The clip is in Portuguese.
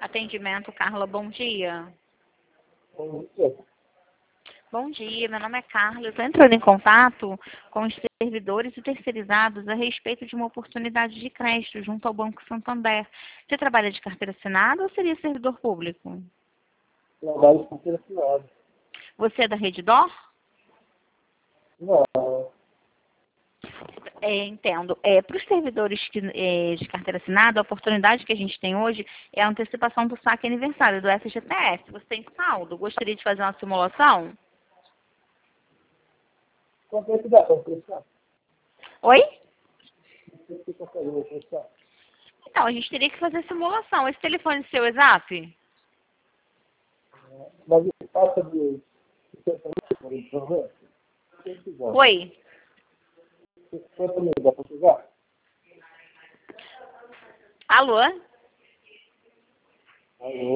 Atendimento, Carla, bom dia. Bom dia. Bom dia, meu nome é Carla. Eu estou entrando em contato com os servidores e terceirizados a respeito de uma oportunidade de crédito junto ao Banco Santander. Você trabalha de carteira assinada ou seria servidor público? Trabalho com assinado. Você é da Redditor? Não, Entendo. Para os servidores de carteira assinada, a oportunidade que a gente tem hoje é a antecipação do saque aniversário do FGTS. Você tem saldo? Gostaria de fazer uma simulação? quanto é que dá para prestar? Oi? Quanto que consegue prestar? Então, a gente teria que fazer simulação. Esse telefone seu é Zap? Mas ele passa de 50 mil, por exemplo? Quem quiser. Oi? 50 mil, dá para chegar? Alô? Alô?